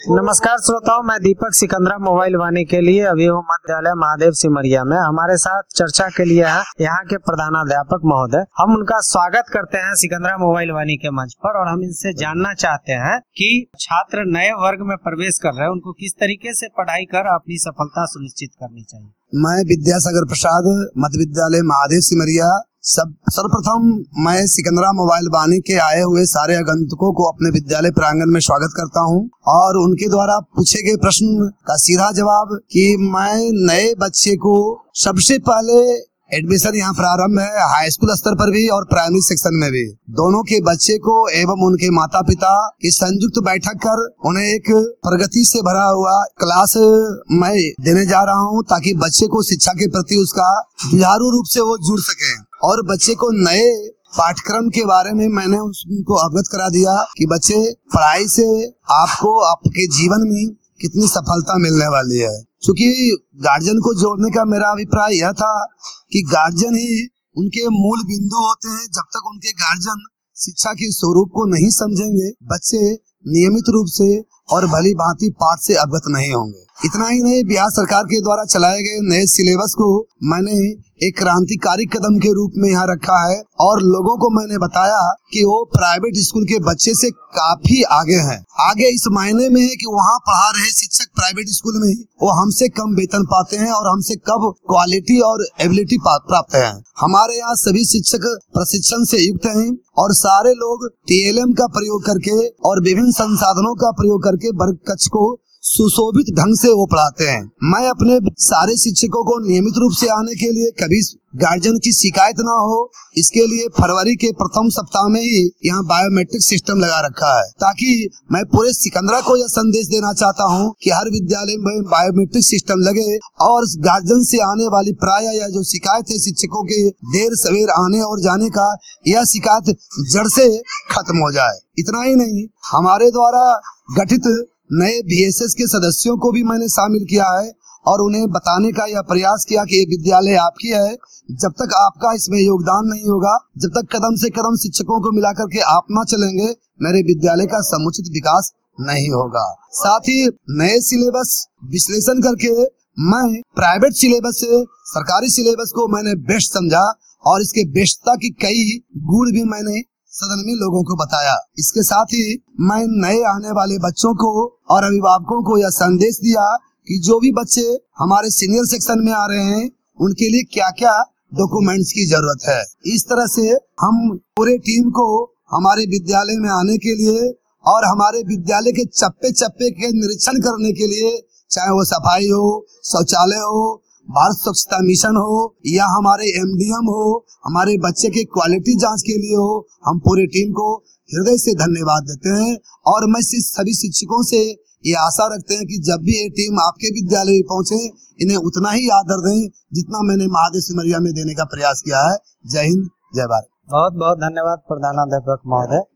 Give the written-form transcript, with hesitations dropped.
नमस्कार श्रोताओं, मैं दीपक सिकंदरा मोबाइल वाणी के लिए अभी हूँ मध्य विद्यालय महादेव सिमरिया में। हमारे साथ चर्चा के लिए है यहाँ के प्रधानाध्यापक महोदय। हम उनका स्वागत करते हैं सिकंदरा मोबाइल वाणी के मंच पर और हम इनसे जानना चाहते हैं कि छात्र नए वर्ग में प्रवेश कर रहे हैं, उनको किस तरीके से पढ़ाई कर अपनी सफलता सुनिश्चित करनी चाहिए। मैं विद्यासागर प्रसाद, मध्य विद्यालय महादेव सिमरिया। सर्वप्रथम मैं सिकंदरा मोबाइल वाणी के आए हुए सारे आगंतुकों को अपने विद्यालय प्रांगण में स्वागत करता हूं और उनके द्वारा पूछे गए प्रश्न का सीधा जवाब कि मैं नए बच्चे को सबसे पहले एडमिशन यहाँ प्रारंभ है हाई स्कूल स्तर पर भी और प्राइमरी सेक्शन में भी। दोनों के बच्चे को एवं उनके माता पिता की संयुक्त बैठक कर उन्हें एक प्रगति से भरा हुआ क्लास मैं देने जा रहा हूँ ताकि बच्चे को शिक्षा के प्रति उसका जुझारू रूप से वो जुड़ सके। और बच्चे को नए पाठ्यक्रम के बारे में मैंने उनको अवगत करा दिया कि बच्चे पढ़ाई से आपको आपके जीवन में कितनी सफलता मिलने वाली है। क्योंकि गार्जियन को जोड़ने का मेरा अभिप्राय यह था कि गार्जियन ही उनके मूल बिंदु होते हैं। जब तक उनके गार्जियन शिक्षा के स्वरूप को नहीं समझेंगे, बच्चे नियमित रूप से और भली भांति पाठ से अवगत नहीं होंगे। इतना ही नहीं, बिहार सरकार के द्वारा चलाए गए नए सिलेबस को मैंने एक क्रांतिकारी कदम के रूप में यहाँ रखा है और लोगों को मैंने बताया कि वो प्राइवेट स्कूल के बच्चे से काफी आगे हैं। आगे इस मायने में है कि वहाँ पढ़ा रहे शिक्षक प्राइवेट स्कूल में वो हमसे कम वेतन पाते हैं और हमसे कम क्वालिटी और एबिलिटी प्राप्त है। हमारे यहाँ सभी शिक्षक प्रशिक्षण से युक्त हैं और सारे लोग TLM का प्रयोग करके और विभिन्न संसाधनों का प्रयोग करके वर्ग कक्ष को सुशोभित ढंग से वो पढ़ाते हैं। मैं अपने सारे शिक्षकों को नियमित रूप से आने के लिए कभी गार्जियन की शिकायत ना हो, इसके लिए फरवरी के प्रथम सप्ताह में ही यहाँ बायोमेट्रिक सिस्टम लगा रखा है ताकि मैं पूरे सिकंदरा को यह संदेश देना चाहता हूँ कि हर विद्यालय में बायोमेट्रिक सिस्टम लगे और गार्जियन से आने वाली प्राय या जो शिकायत है शिक्षकों के देर सवेर आने और जाने का, यह शिकायत जड़ से खत्म हो जाए। इतना ही नहीं, हमारे द्वारा गठित नए VSS के सदस्यों को भी मैंने शामिल किया है और उन्हें बताने का यह प्रयास किया कि ये विद्यालय आपकी है। जब तक आपका इसमें योगदान नहीं होगा, जब तक कदम से कदम शिक्षकों को मिलाकर के आप ना चलेंगे, मेरे विद्यालय का समुचित विकास नहीं होगा। साथ ही नए सिलेबस विश्लेषण करके मैं प्राइवेट सिलेबस से सरकारी सिलेबस को मैंने बेस्ट समझा और इसके बेस्टता की कई गुण भी मैंने सदन में लोगों को बताया। इसके साथ ही मैं नए आने वाले बच्चों को और अभिभावकों को यह संदेश दिया कि जो भी बच्चे हमारे सीनियर सेक्शन में आ रहे हैं उनके लिए क्या क्या डॉक्यूमेंट्स की जरूरत है। इस तरह से हम पूरे टीम को हमारे विद्यालय में आने के लिए और हमारे विद्यालय के चप्पे चप्पे के निरीक्षण करने के लिए, चाहे वो सफाई हो, शौचालय हो, भारत स्वच्छता मिशन हो या हमारे MDM हो, हमारे बच्चे के क्वालिटी जांच के लिए हो, हम पूरी टीम को हृदय से धन्यवाद देते हैं। और मैं सभी शिक्षकों से ये आशा रखते हैं कि जब भी ये टीम आपके विद्यालय में पहुंचे, इन्हें उतना ही आदर दें जितना मैंने महादेव सिमरिया में देने का प्रयास किया है। जय हिंद, जय भारत। बहुत बहुत धन्यवाद प्रधानाध्यापक महोदय।